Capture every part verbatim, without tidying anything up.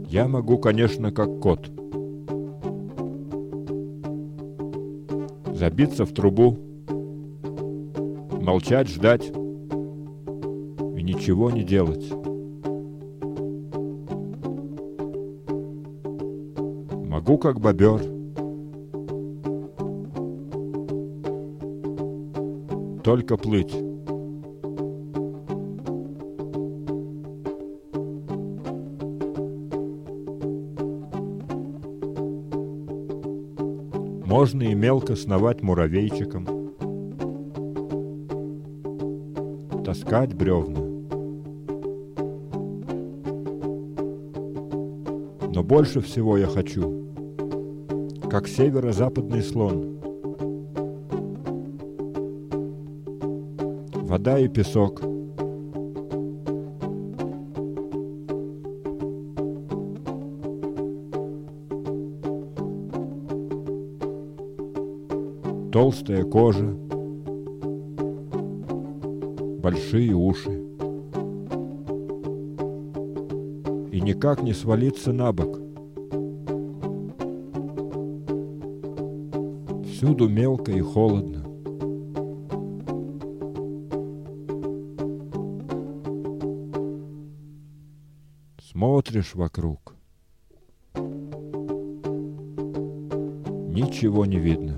Я могу, конечно, как кот, забиться в трубу, молчать, ждать и ничего не делать. Могу, как бобер, только плыть. Можно и мелко сновать муравейчиком, таскать бревна. Но больше всего я хочу, как северо-западный слон, вода и песок, толстая кожа, большие уши. И никак не свалиться на бок. Всюду мелко и холодно. Смотришь вокруг. Ничего не видно.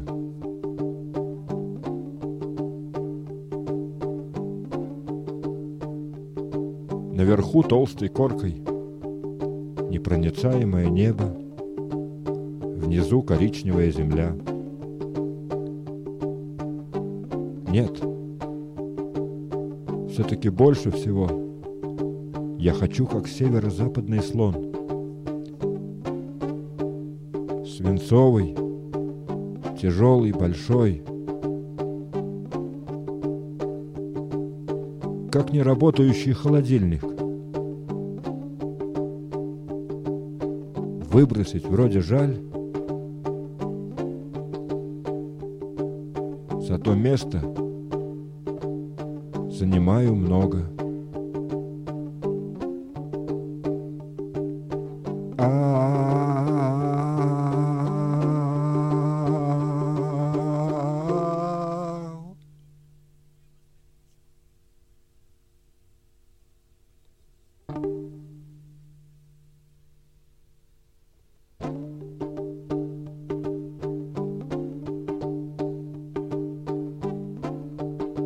Наверху толстой коркой непроницаемое небо, внизу коричневая земля. Нет, все-таки больше всего я хочу, как северо-западный слон, свинцовый, тяжелый, большой, как неработающий холодильник. Выбросить вроде жаль, зато место занимаю много.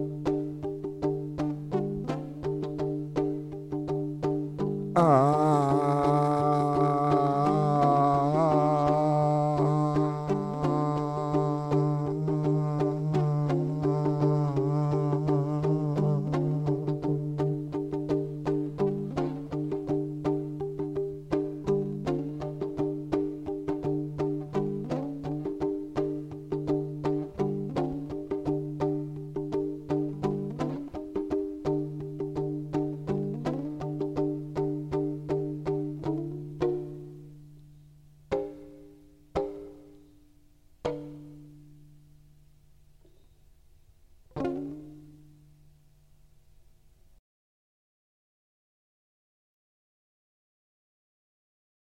А